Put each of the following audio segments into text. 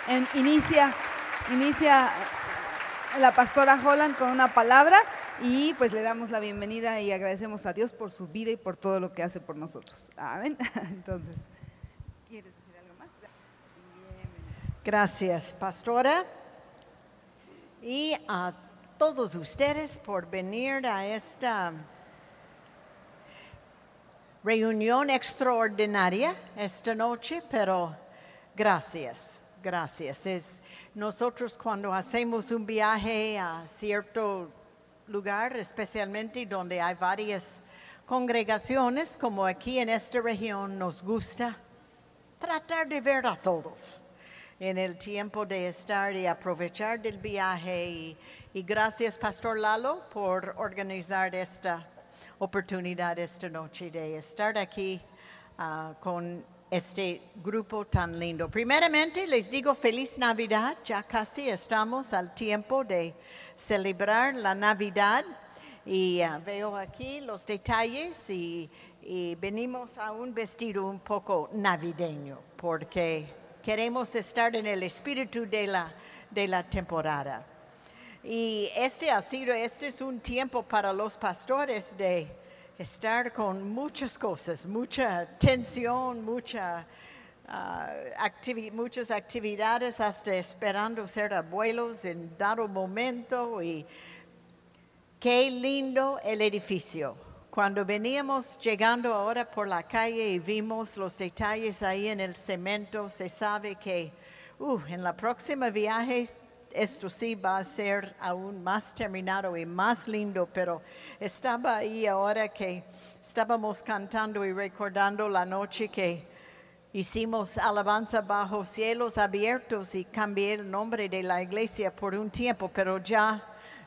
Inicia la pastora Holland con una palabra y pues le damos la bienvenida y agradecemos a Dios por su vida y por todo lo que hace por nosotros. Amén. Entonces, ¿quieres decir algo más? Gracias, pastora. Y a todos ustedes por venir a esta reunión extraordinaria esta noche, pero gracias. Nosotros cuando hacemos un viaje a cierto lugar, especialmente donde hay varias congregaciones, como aquí en esta región, nos gusta tratar de ver a todos en el tiempo de estar y aprovechar del viaje. Y gracias, Pastor Lalo, por organizar esta oportunidad esta noche de estar aquí con este grupo tan lindo. Primeramente, les digo feliz Navidad. Ya casi estamos al tiempo de celebrar la Navidad. Y veo aquí los detalles y venimos a un vestido un poco navideño porque queremos estar en el espíritu de la temporada. Y este es un tiempo para los pastores de estar con muchas cosas, mucha tensión, muchas actividades, hasta esperando ser abuelos en dado momento. Y qué lindo el edificio. Cuando veníamos llegando ahora por la calle y vimos los detalles ahí en el cemento, se sabe que en la próxima viaje esto sí va a ser aún más terminado y más lindo, pero estaba ahí ahora que estábamos cantando y recordando la noche que hicimos alabanza bajo cielos abiertos y cambié el nombre de la iglesia por un tiempo, pero ya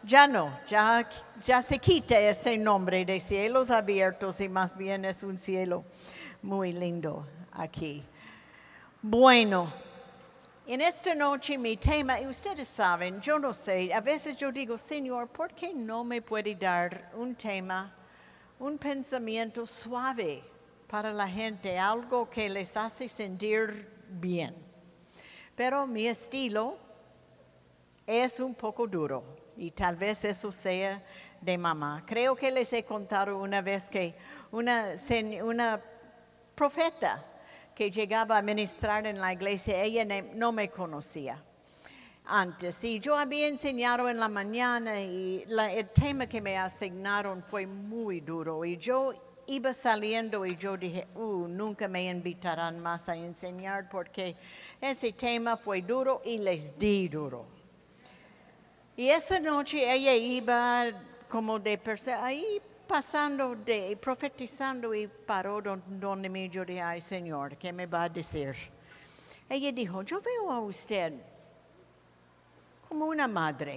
se quita ese nombre de cielos abiertos y más bien es un cielo muy lindo aquí. Bueno, en esta noche mi tema, y ustedes saben, yo no sé, a veces yo digo, Señor, ¿por qué no me puede dar un tema, un pensamiento suave para la gente, algo que les hace sentir bien? Pero mi estilo es un poco duro y tal vez eso sea de mamá. Creo que les he contado una vez que una profeta que llegaba a ministrar en la iglesia, ella no me conocía antes. Y yo había enseñado en la mañana y el tema que me asignaron fue muy duro. Y yo iba saliendo y yo dije, nunca me invitarán más a enseñar porque ese tema fue duro y les di duro. Y esa noche ella iba como de ahí pasando, profetizando y paró donde mí. Yo dije, ay Señor, ¿qué me va a decir? Ella dijo, yo veo a usted como una madre,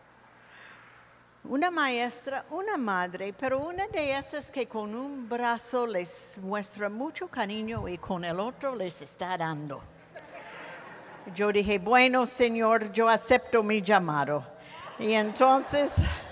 una maestra, una madre, pero una de esas que con un brazo les muestra mucho cariño y con el otro les está dando. Yo dije, bueno Señor, yo acepto mi llamado. Y entonces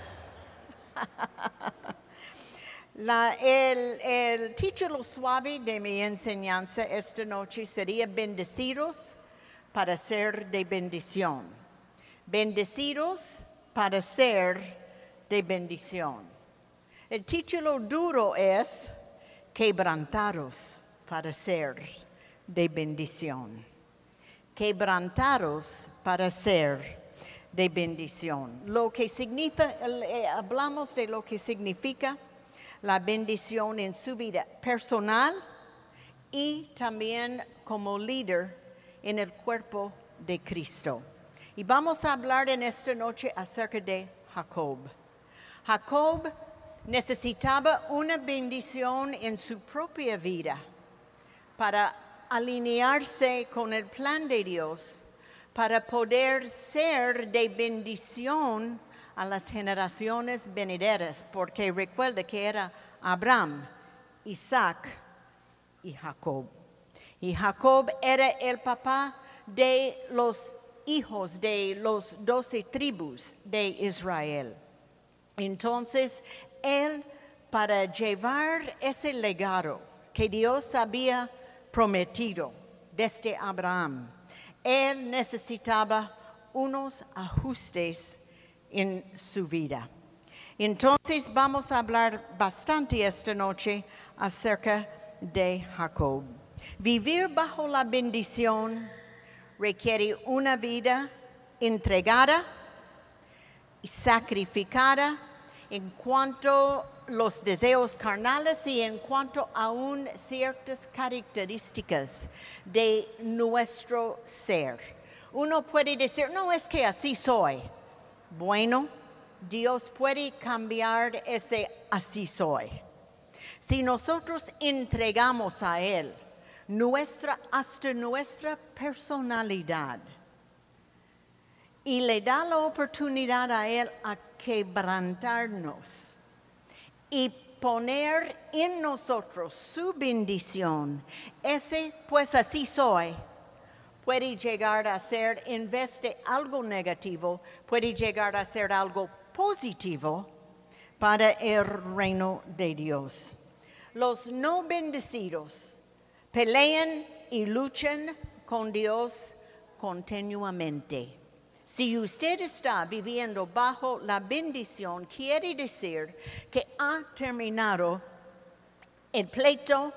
el título suave de mi enseñanza esta noche sería Bendecidos para ser de bendición. Bendecidos para ser de bendición. El título duro es Quebrantados para ser de bendición. Quebrantados para ser de bendición. Lo que significa, hablamos de lo que significa la bendición en su vida personal y también como líder en el cuerpo de Cristo. Y vamos a hablar en esta noche acerca de Jacob. Jacob necesitaba una bendición en su propia vida para alinearse con el plan de Dios, para poder ser de bendición a las generaciones venideras, porque recuerda que era Abraham, Isaac y Jacob. Y Jacob era el papá de los hijos de los 12 tribus de Israel. Entonces, él, para llevar ese legado que Dios había prometido desde Abraham, él necesitaba unos ajustes en su vida. Entonces vamos a hablar bastante esta noche acerca de Jacob. Vivir bajo la bendición requiere una vida entregada y sacrificada en cuanto a los deseos carnales y en cuanto a ciertas características de nuestro ser. Uno puede decir, no, es que así soy. Bueno, Dios puede cambiar ese así soy. Si nosotros entregamos a Él hasta nuestra personalidad y le da la oportunidad a Él a quebrantarnos y poner en nosotros su bendición, ese pues así soy, puede llegar a ser, en vez de algo negativo, puede llegar a ser algo positivo para el reino de Dios. Los no bendecidos pelean y luchan con Dios continuamente. Si usted está viviendo bajo la bendición, quiere decir que ha terminado el pleito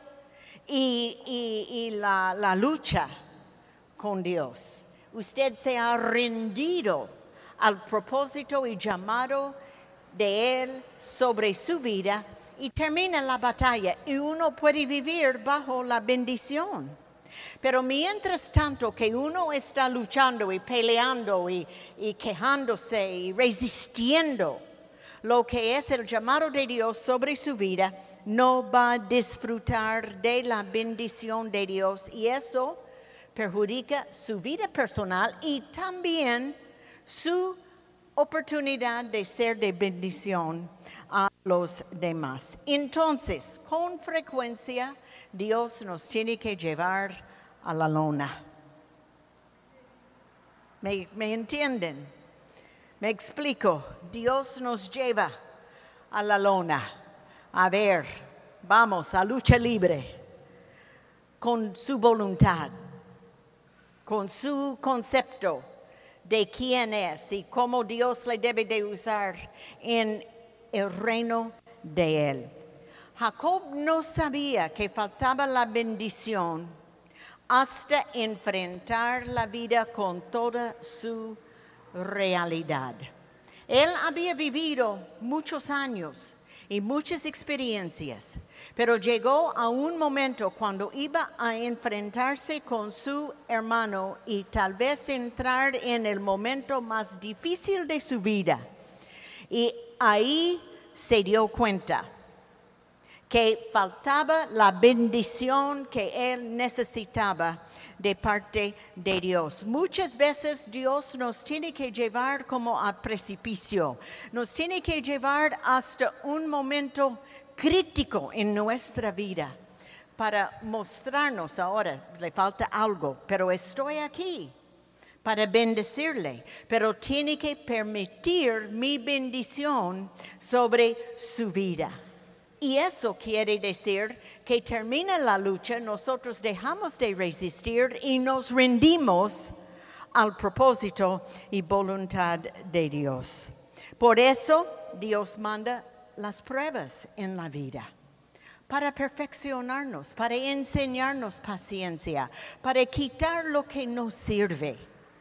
y la lucha con Dios. Usted se ha rendido al propósito y llamado de Él sobre su vida y termina la batalla y uno puede vivir bajo la bendición. Pero mientras tanto que uno está luchando y peleando y quejándose y resistiendo lo que es el llamado de Dios sobre su vida, no va a disfrutar de la bendición de Dios y eso perjudica su vida personal y también su oportunidad de ser de bendición a los demás. Entonces, con frecuencia, Dios nos tiene que llevar a la lona. ¿Me entienden? Me explico. Dios nos lleva a la lona. A ver, vamos a lucha libre con su voluntad, con su concepto de quién es y cómo Dios le debe de usar en el reino de Él. Jacob no sabía que faltaba la bendición hasta enfrentar la vida con toda su realidad. Él había vivido muchos años y muchas experiencias, pero llegó a un momento cuando iba a enfrentarse con su hermano y tal vez entrar en el momento más difícil de su vida. Y ahí se dio cuenta que faltaba la bendición que él necesitaba de parte de Dios. Muchas veces Dios nos tiene que llevar como a precipicio, nos tiene que llevar hasta un momento crítico en nuestra vida para mostrarnos ahora, le falta algo, pero estoy aquí para bendecirle, pero tiene que permitir mi bendición sobre su vida. Y eso quiere decir que termina la lucha, nosotros dejamos de resistir y nos rendimos al propósito y voluntad de Dios. Por eso Dios manda las pruebas en la vida, para perfeccionarnos, para enseñarnos paciencia, para quitar lo que nos sirve.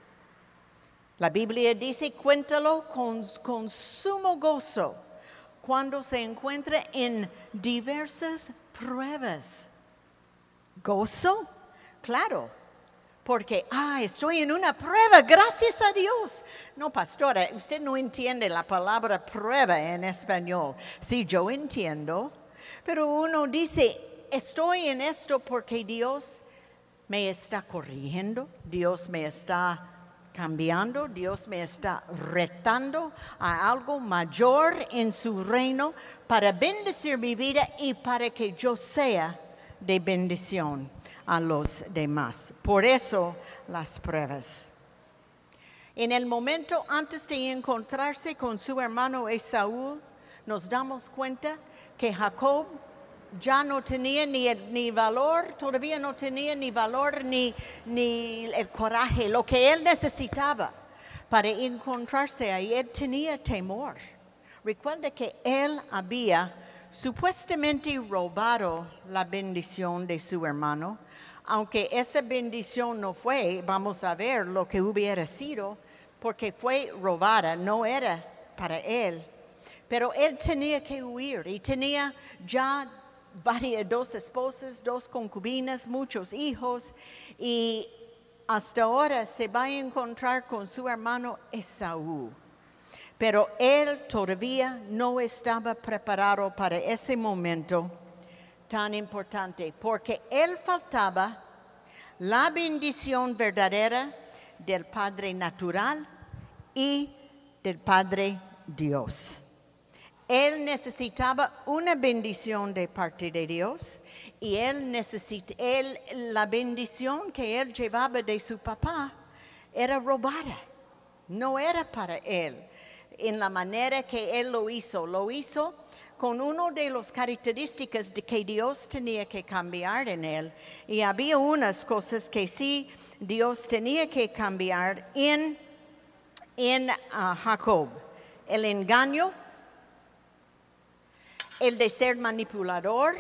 La Biblia dice, cuéntalo con sumo gozo cuando se encuentra en diversas pruebas. ¿Gozo? Claro, porque, estoy en una prueba, gracias a Dios. No, pastora, usted no entiende la palabra prueba en español. Sí, yo entiendo, pero uno dice, estoy en esto porque Dios me está corrigiendo, Dios me está cambiando, Dios me está retando a algo mayor en su reino para bendecir mi vida y para que yo sea de bendición a los demás. Por eso las pruebas. En el momento antes de encontrarse con su hermano Esaú, nos damos cuenta que Jacob ya no tenía ni valor, todavía no tenía ni valor ni el coraje, lo que él necesitaba para encontrarse ahí. Él tenía temor. Recuerda que él había supuestamente robado la bendición de su hermano, aunque esa bendición no fue, vamos a ver lo que hubiera sido, porque fue robada, no era para él. Pero él tenía que huir y tenía ya dos esposas, 2 concubinas, muchos hijos, y hasta ahora se va a encontrar con su hermano Esaú. Pero él todavía no estaba preparado para ese momento tan importante, porque él faltaba la bendición verdadera del Padre natural y del Padre Dios. Él necesitaba una bendición de parte de Dios y la bendición que él llevaba de su papá era robada, no era para él. En la manera que él lo hizo con una de las características de que Dios tenía que cambiar en él. Y había unas cosas que sí Dios tenía que cambiar en Jacob. El engaño, el de ser manipulador,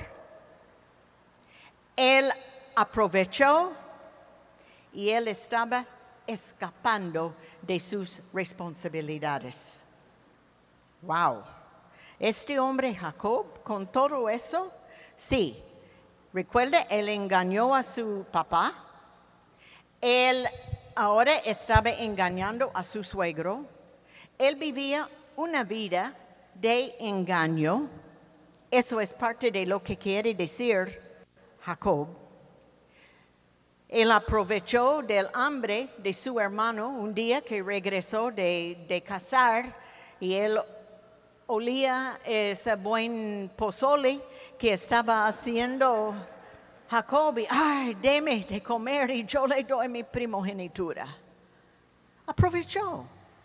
él aprovechó y él estaba escapando de sus responsabilidades. Wow. Este hombre Jacob, con todo eso, sí, recuerda, él engañó a su papá, él ahora estaba engañando a su suegro, él vivía una vida de engaño, eso es parte de lo que quiere decir Jacob. Él aprovechó del hambre de su hermano un día que regresó de cazar y él olía ese buen pozole que estaba haciendo Jacob y, ay, deme de comer y yo le doy mi primogenitura. Aprovechó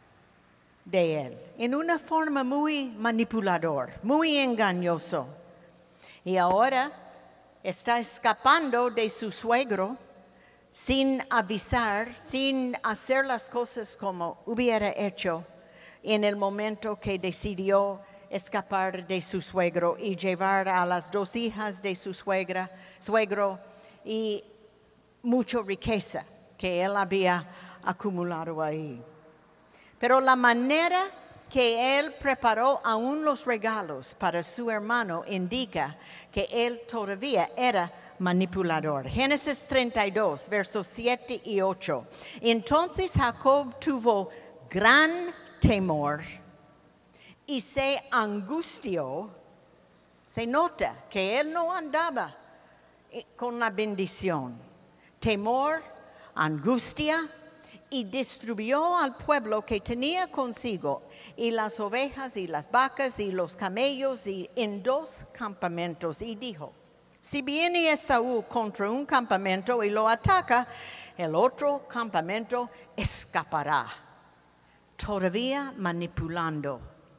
de él en una forma muy manipulador, muy engañoso. Y ahora está escapando de su suegro sin avisar, sin hacer las cosas como hubiera hecho en el momento que decidió escapar de su suegro y llevar a las 2 hijas de su suegro y mucha riqueza que él había acumulado ahí. Pero la manera que él preparó aún los regalos para su hermano indica que él todavía era manipulador. Génesis 32, versos 7 y 8. Entonces Jacob tuvo gran temor y se angustió. Se nota que él no andaba con la bendición. Temor, angustia, y distribuyó al pueblo que tenía consigo y las ovejas y las vacas y los camellos y en 2 campamentos y dijo: si viene Esaú contra un campamento y lo ataca, el otro campamento escapará, todavía manipulando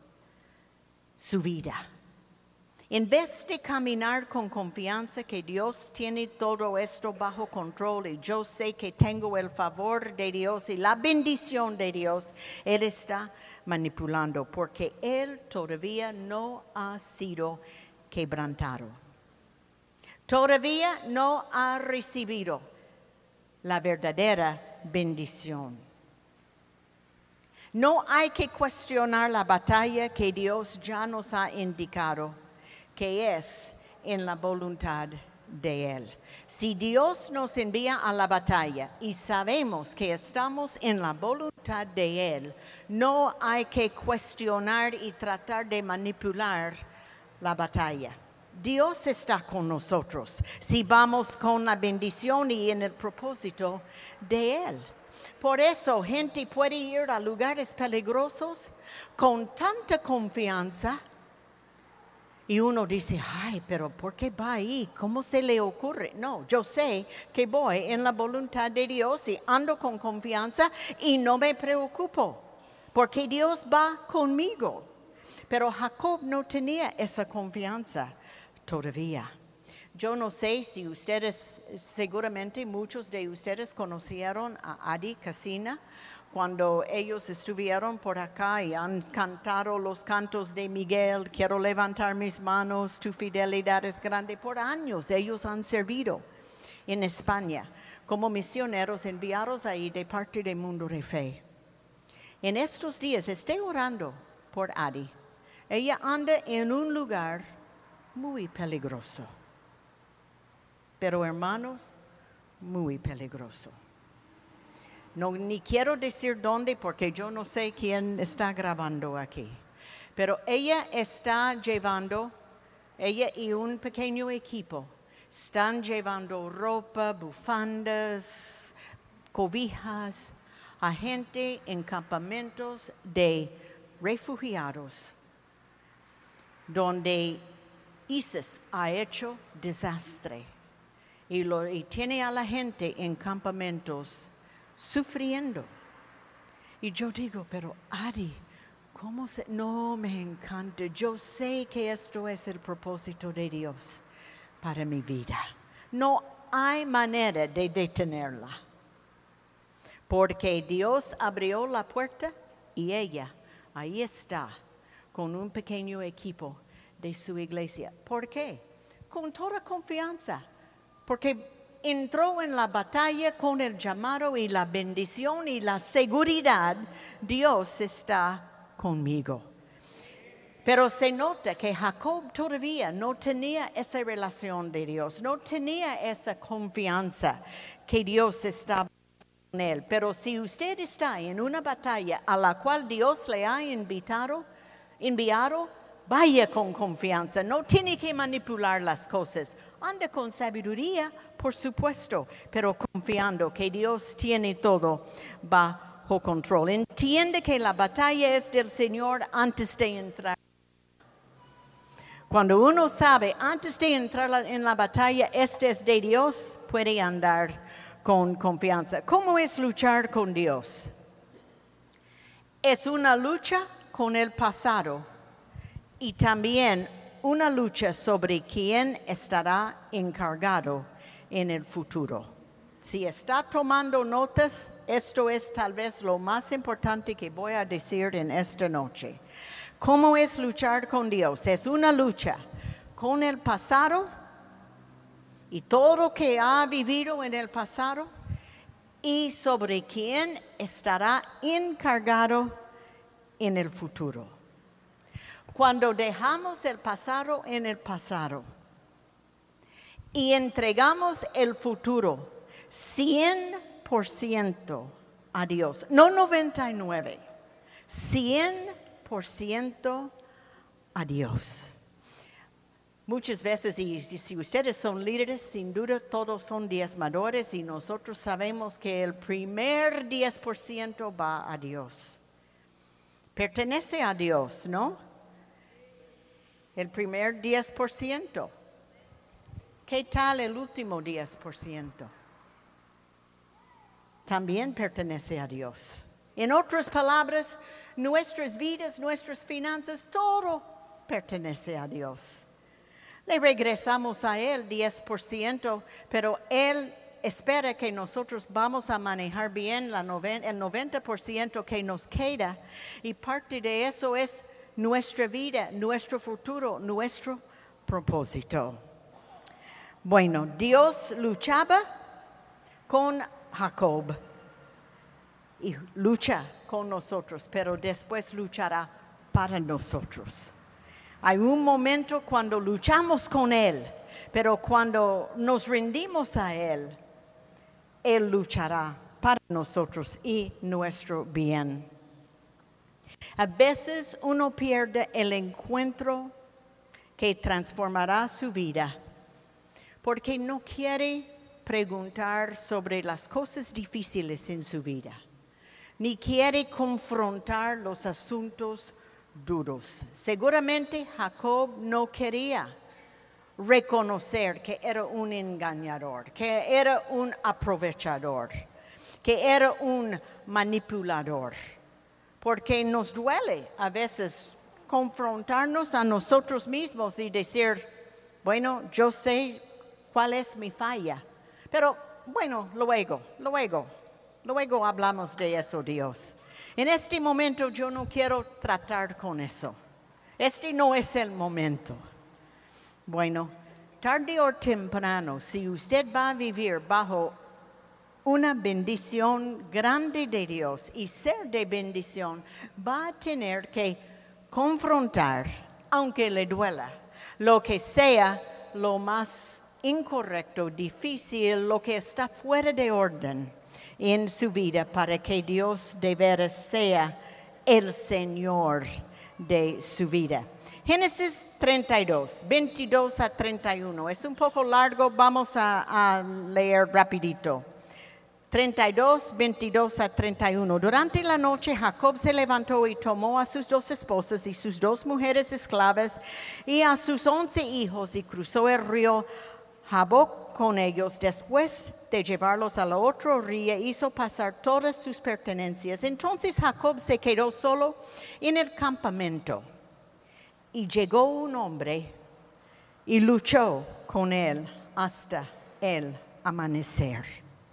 su vida. En vez de caminar con confianza que Dios tiene todo esto bajo control y yo sé que tengo el favor de Dios y la bendición de Dios, él está manipulando porque él todavía no ha sido quebrantado. Todavía no ha recibido la verdadera bendición. No hay que cuestionar la batalla que Dios ya nos ha indicado, que es en la voluntad de Él. Si Dios nos envía a la batalla y sabemos que estamos en la voluntad de Él, no hay que cuestionar y tratar de manipular la batalla. Dios está con nosotros si vamos con la bendición y en el propósito de Él. Por eso, gente puede ir a lugares peligrosos con tanta confianza y uno dice, ay, pero ¿por qué va ahí? ¿Cómo se le ocurre? No, yo sé que voy en la voluntad de Dios y ando con confianza y no me preocupo porque Dios va conmigo. Pero Jacob no tenía esa confianza. todavía. Yo no sé si ustedes, seguramente muchos de ustedes conocieron a Adi Casina cuando ellos estuvieron por acá y han cantado los cantos de Miguel, quiero levantar mis manos, tu fidelidad es grande. Por años ellos han servido en España como misioneros enviados ahí de parte del Mundo de Fe. En estos días esté orando por Adi. Ella anda en un lugar muy peligroso. Pero hermanos, muy peligroso. No, ni quiero decir dónde porque yo no sé quién está grabando aquí. Pero ella está llevando, ella y un pequeño equipo, están llevando ropa, bufandas, cobijas a gente en campamentos de refugiados donde ISIS ha hecho desastre y tiene a la gente en campamentos sufriendo. Y yo digo, pero Adi, ¿cómo se? No, me encanta. Yo sé que esto es el propósito de Dios para mi vida. No hay manera de detenerla. Porque Dios abrió la puerta y ella ahí está con un pequeño equipo de su iglesia. ¿Por qué? Con toda confianza. Porque entró en la batalla con el llamado y la bendición y la seguridad. Dios está conmigo. Pero se nota que Jacob todavía no tenía esa relación de Dios, no tenía esa confianza que Dios estaba con él. Pero si usted está en una batalla a la cual Dios le ha enviado, vaya con confianza, no tiene que manipular las cosas. Anda con sabiduría, por supuesto, pero confiando que Dios tiene todo bajo control. Entiende que la batalla es del Señor antes de entrar. Cuando uno sabe, antes de entrar en la batalla, este es de Dios, puede andar con confianza. ¿Cómo es luchar con Dios? Es una lucha con el pasado y también una lucha sobre quién estará encargado en el futuro. Si está tomando notas, esto es tal vez lo más importante que voy a decir en esta noche. ¿Cómo es luchar con Dios? Es una lucha con el pasado y todo lo que ha vivido en el pasado y sobre quién estará encargado en el futuro. Cuando dejamos el pasado en el pasado y entregamos el futuro 100% a Dios, no 99%, 100% a Dios. Muchas veces, y si ustedes son líderes, sin duda todos son diezmadores y nosotros sabemos que el primer 10% va a Dios. Pertenece a Dios, ¿no? El primer 10%. ¿Qué tal el último 10%? También pertenece a Dios. En otras palabras, nuestras vidas, nuestras finanzas, todo pertenece a Dios. Le regresamos a Él 10%, pero Él espera que nosotros vamos a manejar bien el 90% que nos queda. Y parte de eso es nuestra vida, nuestro futuro, nuestro propósito. Bueno, Dios luchaba con Jacob y lucha con nosotros, pero después luchará para nosotros. Hay un momento cuando luchamos con Él, pero cuando nos rendimos a Él, Él luchará para nosotros y nuestro bien. A veces uno pierde el encuentro que transformará su vida porque no quiere preguntar sobre las cosas difíciles en su vida, ni quiere confrontar los asuntos duros. Seguramente Jacob no quería reconocer que era un engañador, que era un aprovechador, que era un manipulador. Porque nos duele a veces confrontarnos a nosotros mismos y decir, Bueno, yo sé cuál es mi falla, pero bueno, luego hablamos de eso, Dios. En este momento yo no quiero tratar con eso. Este no es el momento. Bueno, tarde o temprano, si usted va a vivir bajo una bendición grande de Dios y ser de bendición, va a tener que confrontar, aunque le duela, lo que sea lo más incorrecto, difícil, lo que está fuera de orden en su vida para que Dios de veras sea el Señor de su vida. Génesis 32, 22 a 31. Es un poco largo, vamos a leer rapidito. 32, 22 a 31. Durante la noche Jacob se levantó y tomó a sus 2 esposas y sus 2 mujeres esclavas y a sus 11 hijos y cruzó el río Jaboc con ellos. Después de llevarlos a la otra orilla, hizo pasar todas sus pertenencias. Entonces Jacob se quedó solo en el campamento. Y llegó un hombre y luchó con él hasta el amanecer.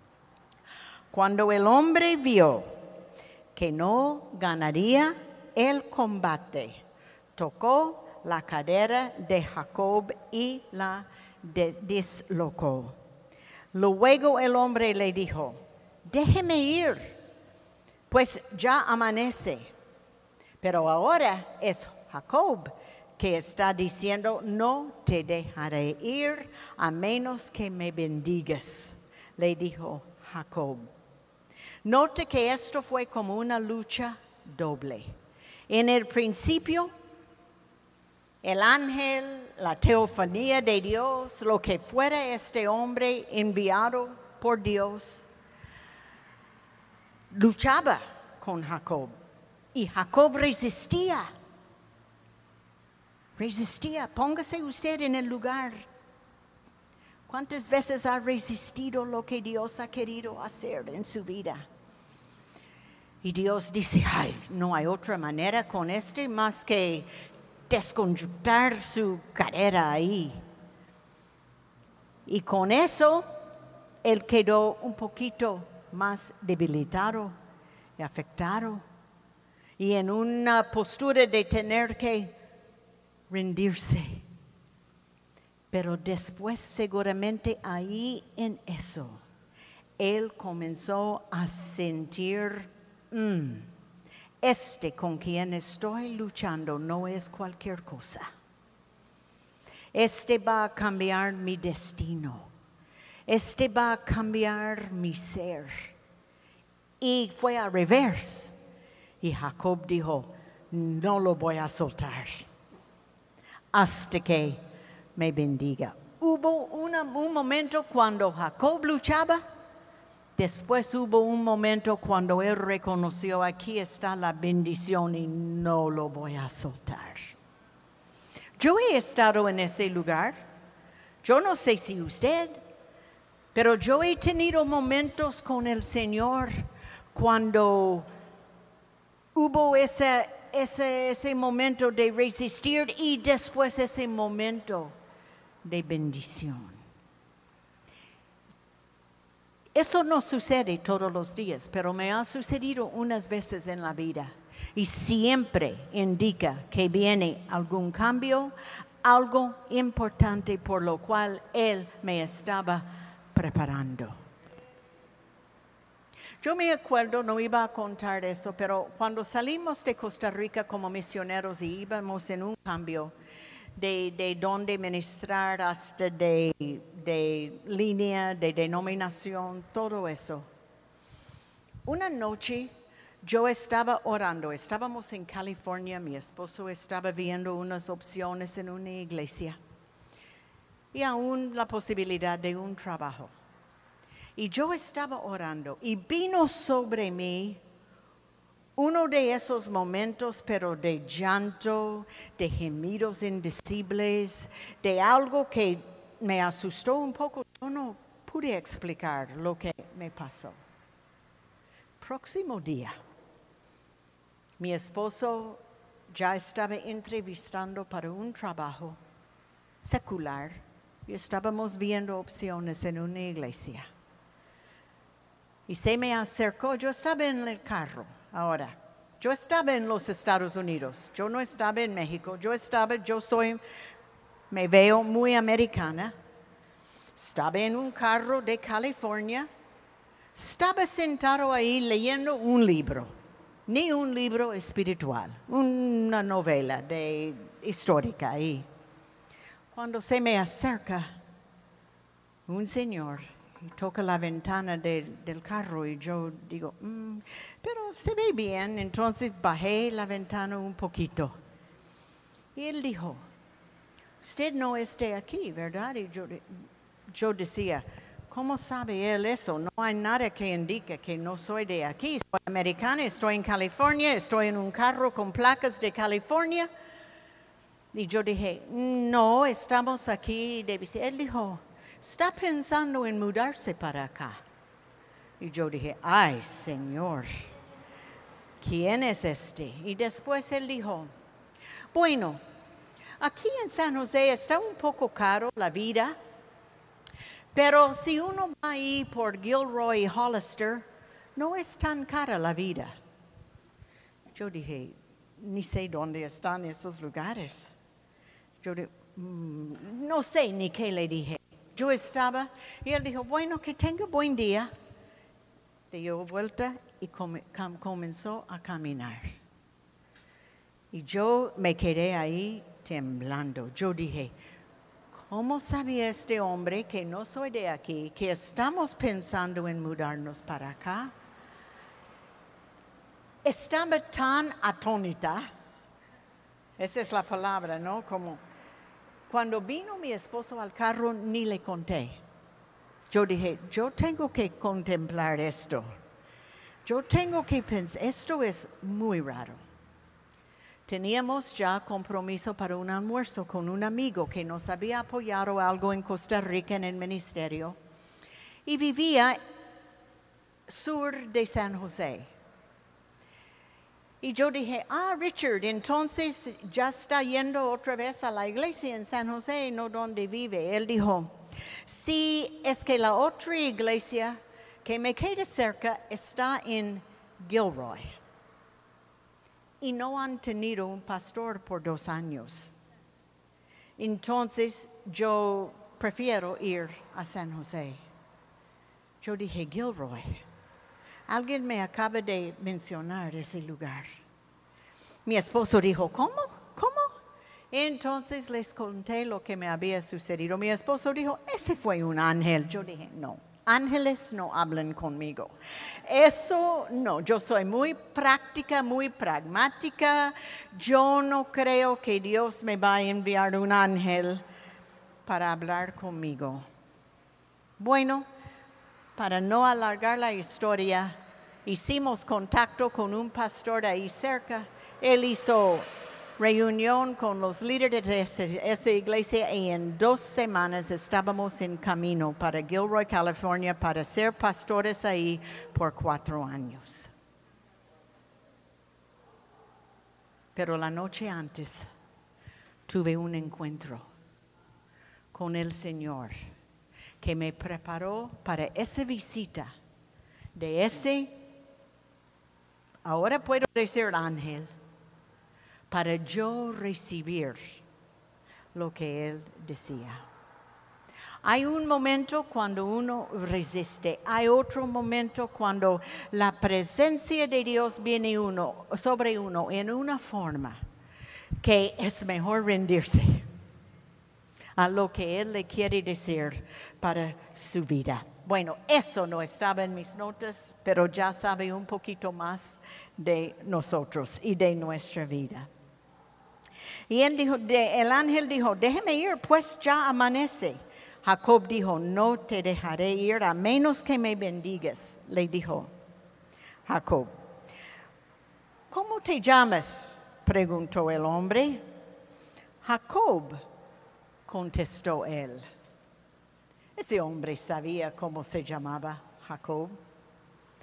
Cuando el hombre vio que no ganaría el combate, tocó la cadera de Jacob y la dislocó. Luego el hombre le dijo: déjeme ir, pues ya amanece. Pero ahora es Jacob que está diciendo: no te dejaré ir a menos que me bendigas. Le dijo Jacob. Note que esto fue como una lucha doble. En el principio, el ángel, la teofanía de Dios, lo que fuera este hombre enviado por Dios, luchaba con Jacob. Y Jacob resistía. Póngase usted en el lugar. ¿Cuántas veces ha resistido lo que Dios ha querido hacer en su vida? Y Dios dice: ay, no hay otra manera con más que desconjunctar su cadera ahí. Y con eso, él quedó un poquito más debilitado y afectado. Y en una postura de tener que rendirse. Pero después, seguramente ahí en eso, él comenzó a sentir: este con quien estoy luchando no es cualquier cosa. Este va a cambiar mi destino. Este va a cambiar mi ser. Y fue al revés. Y Jacob dijo: no lo voy a soltar hasta que me bendiga. Hubo un momento cuando Jacob luchaba. Después hubo un momento cuando él reconoció: aquí está la bendición y no lo voy a soltar. Yo he estado en ese lugar. Yo no sé si usted, pero yo he tenido momentos con el Señor cuando hubo ese momento de resistir y después ese momento de bendición. Eso no sucede todos los días, pero me ha sucedido unas veces en la vida. Y siempre indica que viene algún cambio, algo importante por lo cual Él me estaba preparando. Yo me acuerdo, no iba a contar eso, pero cuando salimos de Costa Rica como misioneros y íbamos en un cambio de donde ministrar hasta de línea, de denominación, todo eso. Una noche yo estaba orando, estábamos en California, mi esposo estaba viendo unas opciones en una iglesia y aún la posibilidad de un trabajo. Y yo estaba orando y vino sobre mí uno de esos momentos, pero de llanto, de gemidos indecibles, de algo que me asustó un poco. Yo no pude explicar lo que me pasó. Próximo día, mi esposo ya estaba entrevistando para un trabajo secular y estábamos viendo opciones en una iglesia. Y se me acercó, yo estaba en el carro ahora. Yo estaba en los Estados Unidos, yo no estaba en México, me veo muy americana. Estaba en un carro de California, estaba sentado ahí leyendo un libro, ni un libro espiritual, una novela histórica ahí. Cuando se me acerca un señor y toca la ventana del carro y yo digo, pero se ve bien, entonces bajé la ventana un poquito. Y él dijo, usted no es de aquí, ¿verdad? Y yo decía, ¿cómo sabe él eso? No hay nada que indique que no soy de aquí. Soy americana, estoy en California, estoy en un carro con placas de California. Y yo dije, no, estamos aquí de visita. Él dijo, ¿está pensando en mudarse para acá? Y yo dije, ay, Señor, ¿quién es este? Y después él dijo, bueno, aquí en San José está un poco caro la vida, pero si uno va ahí por Gilroy y Hollister, no es tan cara la vida. Yo dije, ni sé dónde están esos lugares. Yo dije, no sé ni qué le dije. Yo estaba, y él dijo, bueno, que tenga buen día. Dio vuelta y comenzó a caminar. Y yo me quedé ahí temblando. Yo dije, ¿cómo sabía este hombre que no soy de aquí, que estamos pensando en mudarnos para acá? Estaba tan atónita, esa es la palabra, ¿no? Como cuando vino mi esposo al carro, ni le conté. Yo dije, yo tengo que contemplar esto. Yo tengo que pensar, esto es muy raro. Teníamos ya compromiso para un almuerzo con un amigo que nos había apoyado algo en Costa Rica en el ministerio y vivía sur de San José. Y yo dije, Richard, entonces ya está yendo otra vez a la iglesia en San José, no donde vive. Él dijo, sí, es que la otra iglesia que me queda cerca está en Gilroy. Y no han tenido un pastor por 2 años. Entonces yo prefiero ir a San José. Yo dije, Gilroy. Alguien me acaba de mencionar ese lugar. Mi esposo dijo, ¿cómo? Entonces les conté lo que me había sucedido. Mi esposo dijo, ese fue un ángel. Yo dije, no, ángeles no hablan conmigo. Eso no, yo soy muy práctica, muy pragmática. Yo no creo que Dios me va a enviar un ángel para hablar conmigo. Bueno, para no alargar la historia, hicimos contacto con un pastor ahí cerca. Él hizo reunión con los líderes de esa iglesia y en 2 semanas estábamos en camino para Gilroy, California, para ser pastores ahí por 4 años. Pero la noche antes tuve un encuentro con el Señor que me preparó para esa visita de ese, ahora puedo decir ángel, para yo recibir lo que él decía. Hay un momento cuando uno resiste, hay otro momento cuando la presencia de Dios viene sobre uno en una forma que es mejor rendirse a lo que él le quiere decir para su vida. Bueno, eso no estaba en mis notas, pero ya sabe un poquito más de nosotros y de nuestra vida. Y él dijo, el ángel dijo, déjeme ir, pues ya amanece. Jacob dijo, no te dejaré ir a menos que me bendigas, le dijo Jacob. ¿Cómo te llamas?, preguntó el hombre. Jacob, contestó él. Ese hombre sabía cómo se llamaba Jacob.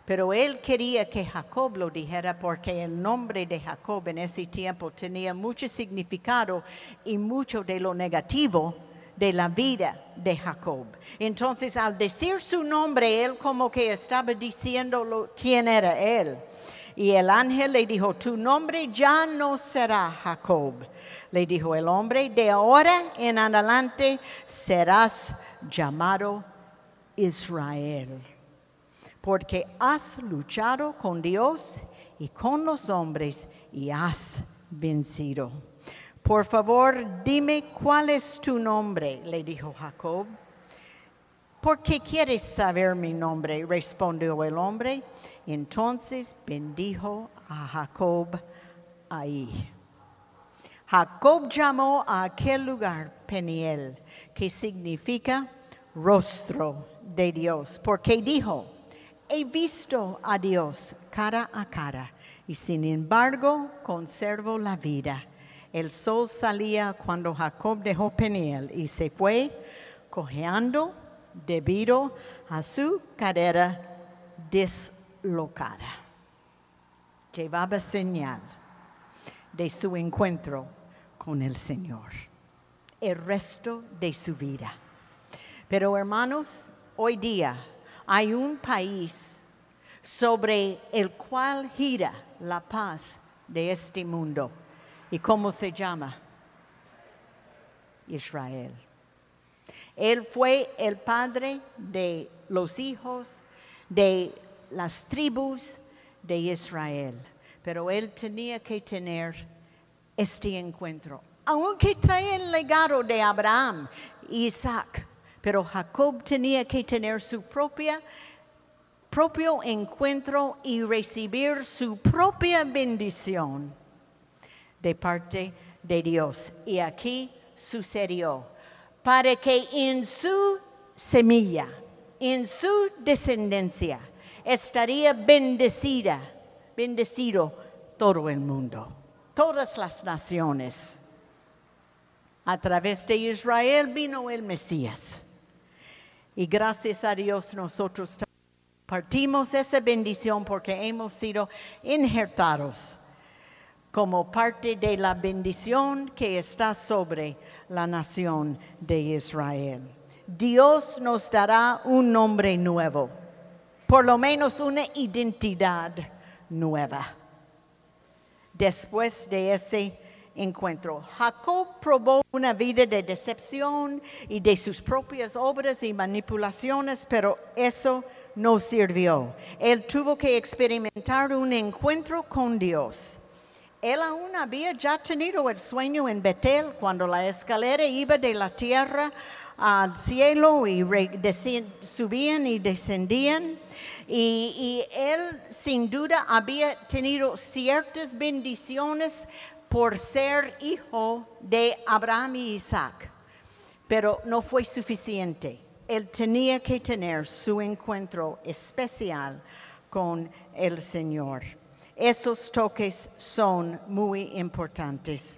Pero él quería que Jacob lo dijera porque el nombre de Jacob en ese tiempo tenía mucho significado y mucho de lo negativo de la vida de Jacob. Entonces, al decir su nombre, él como que estaba diciendo quién era él. Y el ángel le dijo, tu nombre ya no será Jacob. Le dijo el hombre, de ahora en adelante serás llamado Israel. Porque has luchado con Dios y con los hombres y has vencido. Por favor, dime cuál es tu nombre, le dijo Jacob. ¿Por qué quieres saber mi nombre? Respondió el hombre. Entonces bendijo a Jacob ahí. Jacob llamó a aquel lugar Peniel, que significa rostro de Dios, porque dijo, he visto a Dios cara a cara y sin embargo conservo la vida. El sol salía cuando Jacob dejó Peniel y se fue cojeando debido a su cadera deslocada. Llevaba señal de su encuentro con el Señor el resto de su vida. Pero hermanos, hoy día hay un país sobre el cual gira la paz de este mundo. ¿Y cómo se llama? Israel. Él fue el padre de los hijos de las tribus de Israel. Pero él tenía que tener este encuentro. Aunque trae el legado de Abraham y Isaac, pero Jacob tenía que tener su propio encuentro y recibir su propia bendición de parte de Dios. Y aquí sucedió, para que en su semilla, en su descendencia, estaría bendecido todo el mundo, todas las naciones. A través de Israel vino el Mesías. Y gracias a Dios nosotros partimos esa bendición porque hemos sido injertados como parte de la bendición que está sobre la nación de Israel. Dios nos dará un nombre nuevo, por lo menos una identidad nueva. Después de ese encuentro, Jacob probó una vida de decepción y de sus propias obras y manipulaciones, pero eso no sirvió. Él tuvo que experimentar un encuentro con Dios. Él aún había ya tenido el sueño en Betel cuando la escalera iba de la tierra al cielo y subían y descendían. Y él sin duda había tenido ciertas bendiciones por ser hijo de Abraham y Isaac. Pero no fue suficiente. Él tenía que tener su encuentro especial con el Señor. Esos toques son muy importantes.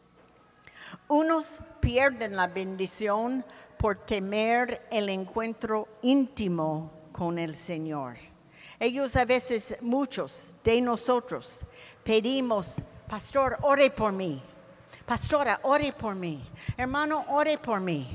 Unos pierden la bendición por temer el encuentro íntimo con el Señor. Ellos a veces, muchos de nosotros, pedimos, pastor, ore por mí. Pastora, ore por mí. Hermano, ore por mí.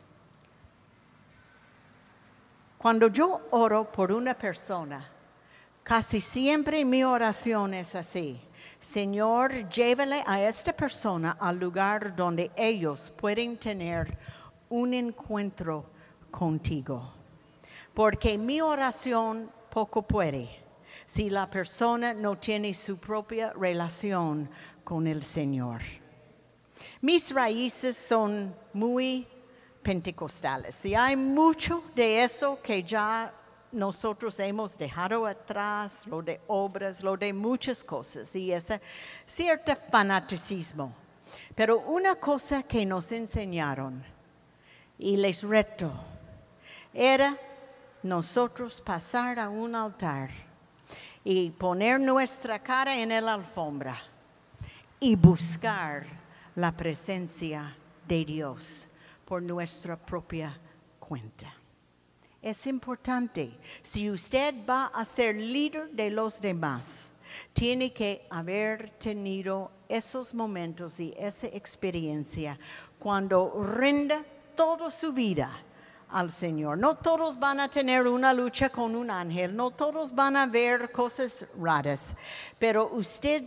Cuando yo oro por una persona, casi siempre mi oración es así. Señor, llévale a esta persona al lugar donde ellos pueden tener un encuentro contigo. Porque mi oración poco puede si la persona no tiene su propia relación con el Señor. Mis raíces son muy pentecostales y hay mucho de eso que ya nosotros hemos dejado atrás, lo de obras, lo de muchas cosas y ese cierto fanaticismo. Pero una cosa que nos enseñaron y les reto era nosotros pasar a un altar y poner nuestra cara en la alfombra y buscar la presencia de Dios por nuestra propia cuenta. Es importante. Si usted va a ser líder de los demás, tiene que haber tenido esos momentos y esa experiencia cuando rinda toda su vida al Señor. No todos van a tener una lucha con un ángel, no todos van a ver cosas raras, pero usted,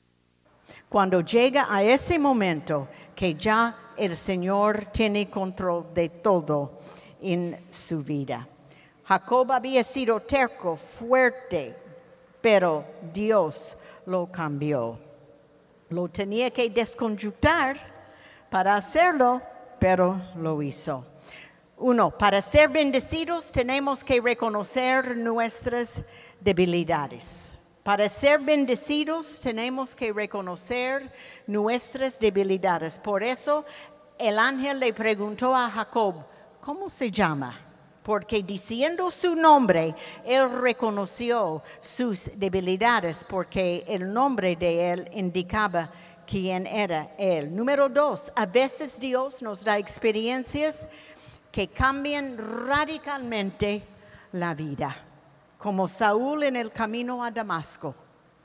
cuando llega a ese momento que ya el Señor tiene control de todo en su vida. Jacob había sido terco, fuerte, pero Dios lo cambió. Lo tenía que desconjuntar para hacerlo, pero lo hizo. 1, para ser bendecidos tenemos que reconocer nuestras debilidades. Para ser bendecidos tenemos que reconocer nuestras debilidades. Por eso el ángel le preguntó a Jacob, ¿cómo se llama? Porque diciendo su nombre, él reconoció sus debilidades porque el nombre de él indicaba quién era él. Número 2, a veces Dios nos da experiencias que cambian radicalmente la vida, como Saúl en el camino a Damasco.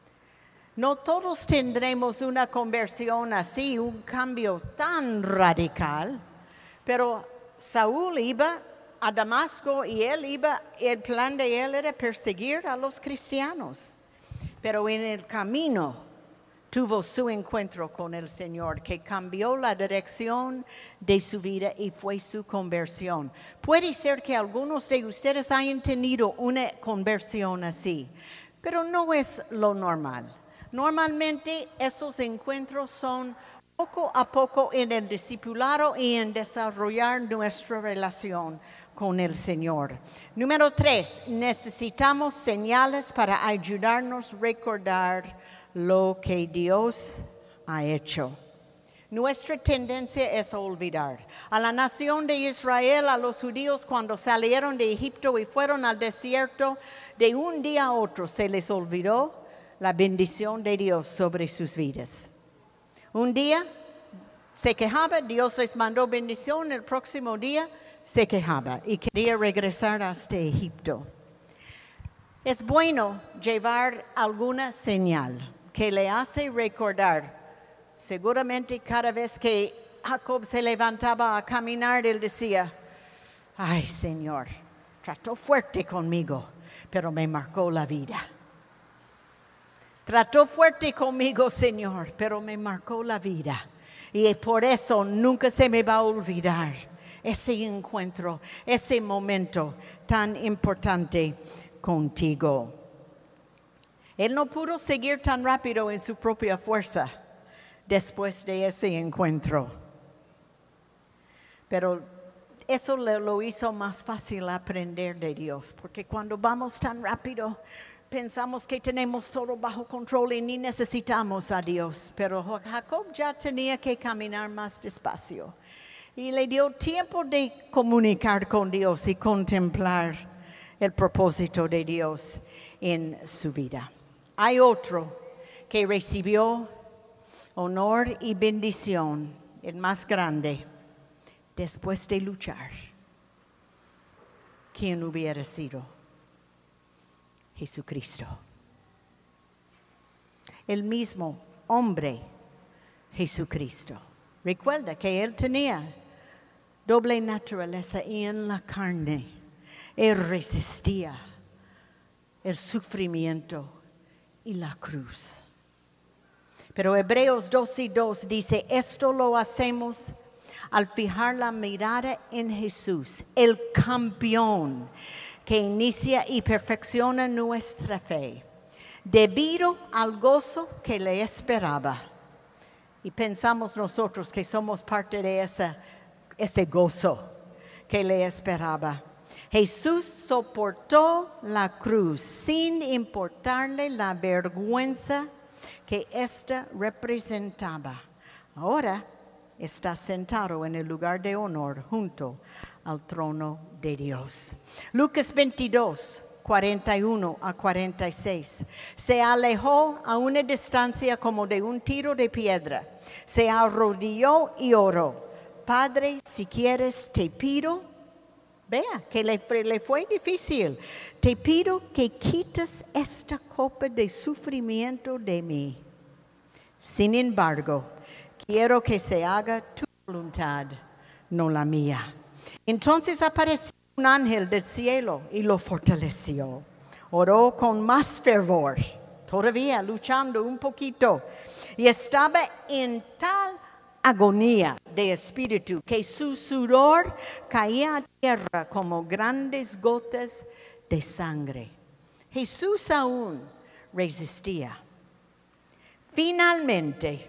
No todos tendremos una conversión así, un cambio tan radical, pero Saúl iba a Damasco y el plan de él era perseguir a los cristianos, pero en el camino tuvo su encuentro con el Señor, que cambió la dirección de su vida y fue su conversión. Puede ser que algunos de ustedes hayan tenido una conversión así, pero no es lo normal. Normalmente esos encuentros son poco a poco en el discipulado y en desarrollar nuestra relación con el Señor. Número 3, necesitamos señales para ayudarnos a recordar lo que Dios ha hecho. Nuestra tendencia es a olvidar. A la nación de Israel, a los judíos, cuando salieron de Egipto y fueron al desierto, de un día a otro se les olvidó la bendición de Dios sobre sus vidas. Un día se quejaba, Dios les mandó bendición, el próximo día se quejaba y quería regresar hasta Egipto. Es bueno llevar alguna señal que le hace recordar. Seguramente cada vez que Jacob se levantaba a caminar, él decía, ay Señor, trató fuerte conmigo, pero me marcó la vida. Trató fuerte conmigo, Señor, pero me marcó la vida. Y por eso nunca se me va a olvidar ese encuentro, ese momento tan importante contigo. Él no pudo seguir tan rápido en su propia fuerza después de ese encuentro. Pero eso lo hizo más fácil aprender de Dios, porque cuando vamos tan rápido, pensamos que tenemos todo bajo control y ni necesitamos a Dios. Pero Jacob ya tenía que caminar más despacio. Y le dio tiempo de comunicar con Dios y contemplar el propósito de Dios en su vida. Hay otro que recibió honor y bendición, el más grande, después de luchar. ¿Quién hubiera sido? Jesucristo. El mismo hombre, Jesucristo. Recuerda que él tenía doble naturaleza y en la carne él resistía el sufrimiento y la cruz. Pero Hebreos 12:2 dice, esto lo hacemos al fijar la mirada en Jesús, el campeón que inicia y perfecciona nuestra fe, debido al gozo que le esperaba. Y pensamos nosotros que somos parte de ese gozo que le esperaba. Jesús soportó la cruz sin importarle la vergüenza que ésta representaba. Ahora está sentado en el lugar de honor junto al trono de Dios. Lucas 22, 41 a 46. Se alejó a una distancia como de un tiro de piedra. Se arrodilló y oró. Padre, si quieres, te pido Vea que le fue difícil. Te pido que quites esta copa de sufrimiento de mí. Sin embargo, quiero que se haga tu voluntad, no la mía. Entonces apareció un ángel del cielo y lo fortaleció. Oró con más fervor, todavía luchando un poquito, y estaba en tal agonía de espíritu que su sudor caía a tierra como grandes gotas de sangre. Jesús aún resistía. Finalmente,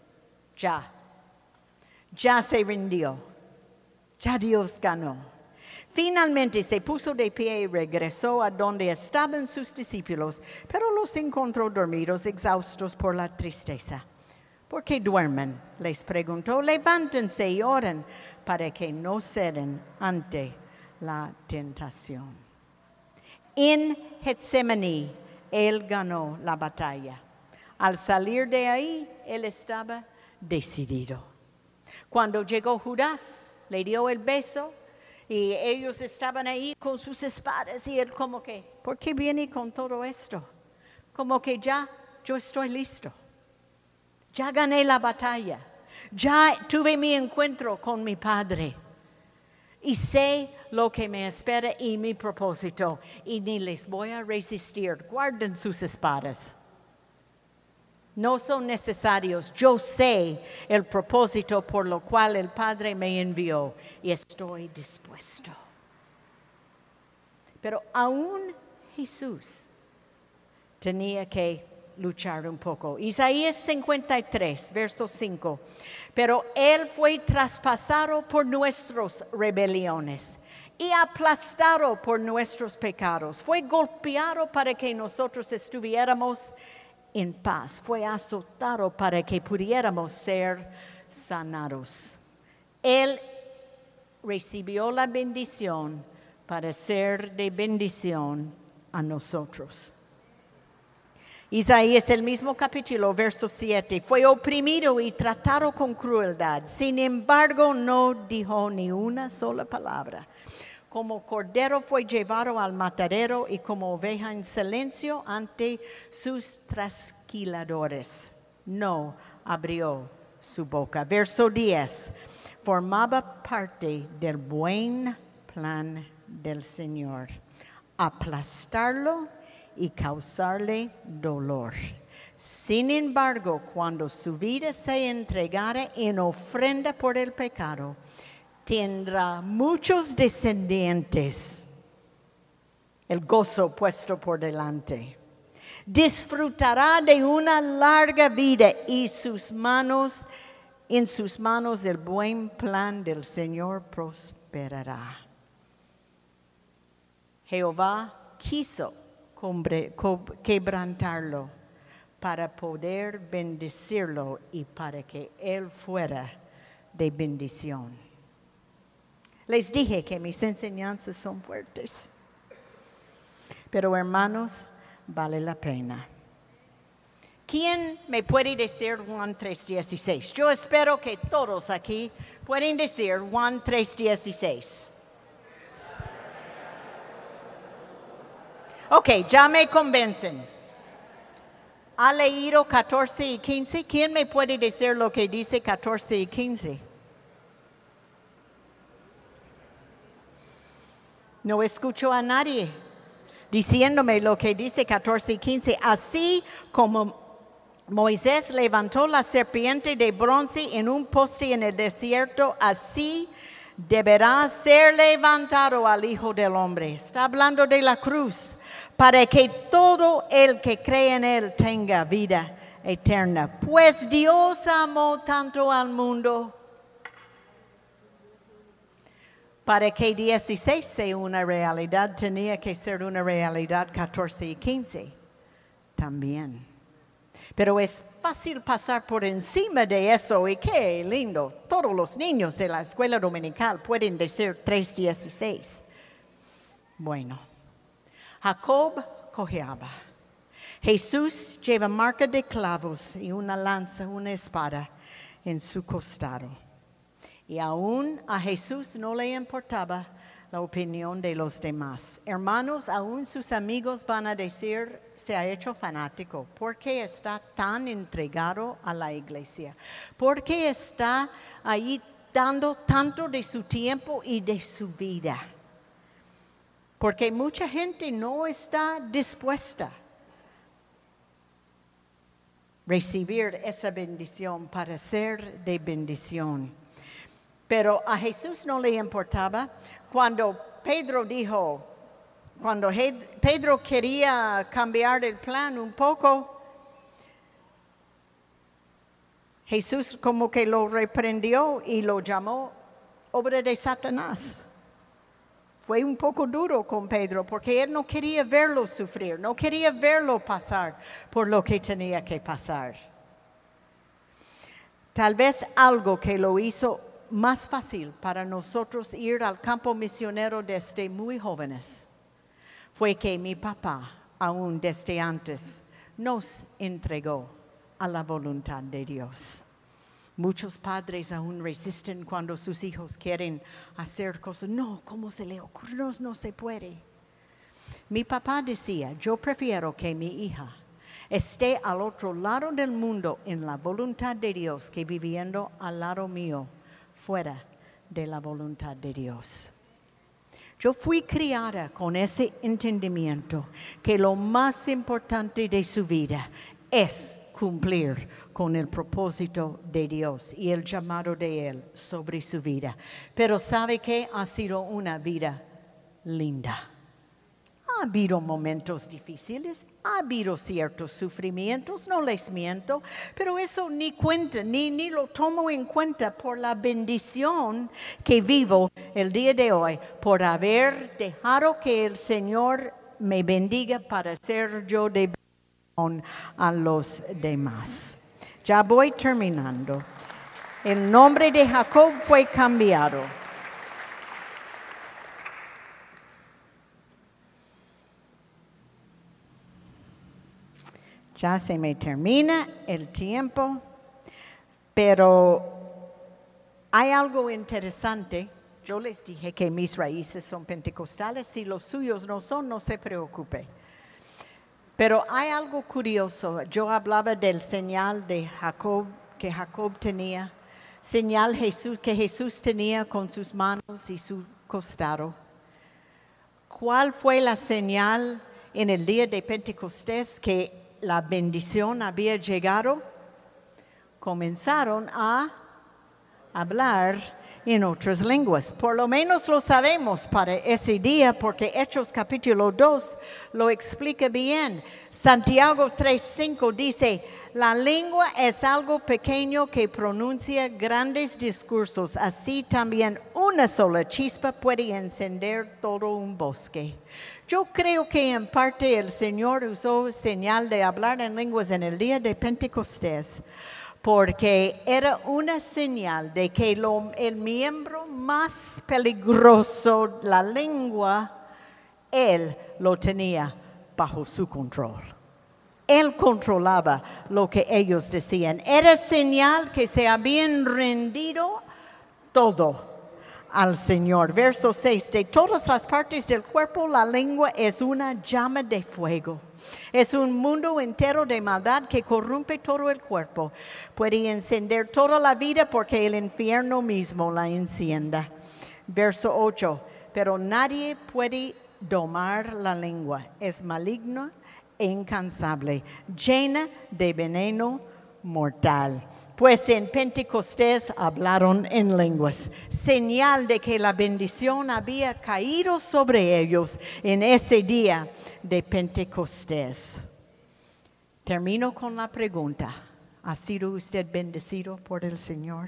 ya se rindió, ya Dios ganó. Finalmente se puso de pie y regresó a donde estaban sus discípulos, pero los encontró dormidos, exhaustos por la tristeza. ¿Por qué duermen?, les preguntó. Levántense y oren para que no ceden ante la tentación. En Getsemaní, él ganó la batalla. Al salir de ahí, él estaba decidido. Cuando llegó Judas, le dio el beso y ellos estaban ahí con sus espadas y él como que, ¿por qué viene con todo esto? Como que ya, yo estoy listo. Ya gané la batalla. Ya tuve mi encuentro con mi Padre. Y sé lo que me espera y mi propósito. Y ni les voy a resistir. Guarden sus espadas. No son necesarios. Yo sé el propósito por lo cual el Padre me envió. Y estoy dispuesto. Pero aún Jesús tenía que luchar un poco. Isaías 53, verso 5. Pero él fue traspasado por nuestras rebeliones y aplastado por nuestros pecados. Fue golpeado para que nosotros estuviéramos en paz. Fue azotado para que pudiéramos ser sanados. Él recibió la bendición para ser de bendición a nosotros. Isaías, el mismo capítulo, verso 7, fue oprimido y tratado con crueldad. Sin embargo, no dijo ni una sola palabra. Como cordero fue llevado al matadero y como oveja en silencio ante sus trasquiladores. No abrió su boca. Verso 10, formaba parte del buen plan del Señor. Aplastarlo y causarle dolor. Sin embargo, cuando su vida se entregara en ofrenda por el pecado, tendrá muchos descendientes, el gozo puesto por delante. Disfrutará de una larga vida y en sus manos el buen plan del Señor prosperará. Jehová quiso quebrantarlo para poder bendecirlo y para que él fuera de bendición. Les dije que mis enseñanzas son fuertes, pero hermanos, vale la pena. ¿Quién me puede decir Juan 3:16? Yo espero que todos aquí pueden decir Juan 3:16. Ok, ya me convencen. ¿Ha leído 14 y 15? ¿Quién me puede decir lo que dice 14 y 15? No escucho a nadie diciéndome lo que dice 14 y 15. Así como Moisés levantó la serpiente de bronce en un poste en el desierto, así deberá ser levantado al Hijo del Hombre. Está hablando de la cruz. Para que todo el que cree en él tenga vida eterna. Pues Dios amó tanto al mundo. Para que 16 sea una realidad, tenía que ser una realidad 14 y 15 también. Pero es fácil pasar por encima de eso y qué lindo. Todos los niños de la escuela dominical pueden decir 3:16. Bueno. Jacob cojeaba. Jesús lleva marca de clavos y una lanza, una espada en su costado. Y aún a Jesús no le importaba la opinión de los demás. Hermanos, aún sus amigos van a decir, se ha hecho fanático. ¿Por qué está tan entregado a la iglesia? ¿Por qué está ahí dando tanto de su tiempo y de su vida? Porque mucha gente no está dispuesta a recibir esa bendición para ser de bendición. Pero a Jesús no le importaba. Cuando Pedro quería cambiar el plan un poco, Jesús como que lo reprendió y lo llamó obra de Satanás. Fue un poco duro con Pedro porque él no quería verlo sufrir, no quería verlo pasar por lo que tenía que pasar. Tal vez algo que lo hizo más fácil para nosotros ir al campo misionero desde muy jóvenes fue que mi papá, aún desde antes, nos entregó a la voluntad de Dios. Muchos padres aún resisten cuando sus hijos quieren hacer cosas. No, ¿cómo se le ocurre? No se puede. Mi papá decía, yo prefiero que mi hija esté al otro lado del mundo en la voluntad de Dios que viviendo al lado mío fuera de la voluntad de Dios. Yo fui criada con ese entendimiento que lo más importante de su vida es cumplir con el propósito de Dios y el llamado de Él sobre su vida. Pero ¿sabe qué? Ha sido una vida linda. Ha habido momentos difíciles, ha habido ciertos sufrimientos, no les miento, pero eso ni cuenta, ni lo tomo en cuenta por la bendición que vivo el día de hoy, por haber dejado que el Señor me bendiga para ser yo de bendición a los demás. Ya voy terminando. El nombre de Jacob fue cambiado. Ya se me termina el tiempo, pero hay algo interesante. Yo les dije que mis raíces son pentecostales, si los suyos no son, no se preocupe. Pero hay algo curioso. Yo hablaba del señal de Jacob, que Jacob tenía, señal que Jesús tenía con sus manos y su costado. ¿Cuál fue la señal en el día de Pentecostés que la bendición había llegado? Comenzaron a hablar en otras lenguas. Por lo menos lo sabemos para ese día porque Hechos capítulo 2 lo explica bien. Santiago 3:5 dice, la lengua es algo pequeño que pronuncia grandes discursos. Así también una sola chispa puede encender todo un bosque. Yo creo que en parte el Señor usó señal de hablar en lenguas en el día de Pentecostés, porque era una señal de que el miembro más peligroso, la lengua, Él lo tenía bajo su control. Él controlaba lo que ellos decían. Era señal que se habían rendido todo al Señor. Verso 6, de todas las partes del cuerpo, la lengua es una llama de fuego. Es un mundo entero de maldad que corrompe todo el cuerpo. Puede encender toda la vida porque el infierno mismo la encienda. Verso 8, pero nadie puede domar la lengua. Es maligna e incansable, llena de veneno mortal. Pues en Pentecostés hablaron en lenguas, señal de que la bendición había caído sobre ellos en ese día de Pentecostés. Termino con la pregunta, ¿ha sido usted bendecido por el Señor?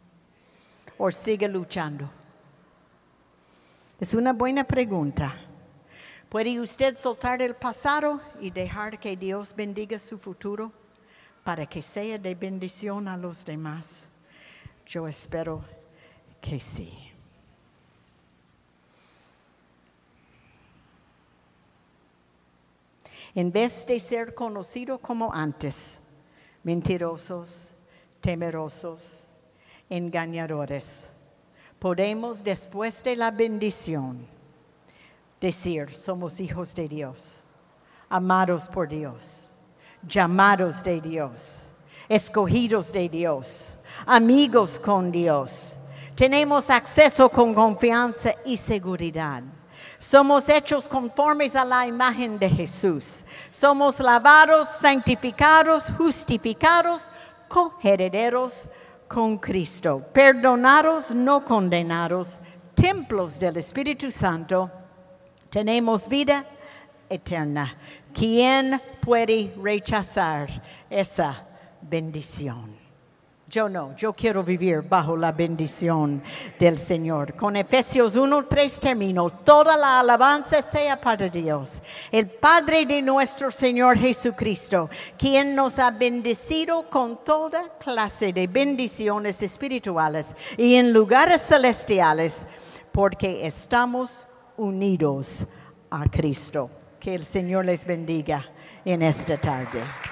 ¿O sigue luchando? Es una buena pregunta. ¿Puede usted soltar el pasado y dejar que Dios bendiga su futuro para que sea de bendición a los demás? Yo espero que sí. En vez de ser conocido como antes, mentirosos, temerosos, engañadores, podemos después de la bendición decir, somos hijos de Dios, amados por Dios, llamados de Dios, escogidos de Dios, amigos con Dios. Tenemos acceso con confianza y seguridad. Somos hechos conformes a la imagen de Jesús. Somos lavados, santificados, justificados, coherederos con Cristo, perdonados, no condenados, templos del Espíritu Santo. Tenemos vida eterna. ¿Quién puede rechazar esa bendición? Yo no, yo quiero vivir bajo la bendición del Señor. Con Efesios 1:3 termino. Toda la alabanza sea para Dios, el Padre de nuestro Señor Jesucristo, quien nos ha bendecido con toda clase de bendiciones espirituales y en lugares celestiales, porque estamos unidos a Cristo. Que el Señor les bendiga en esta tarde.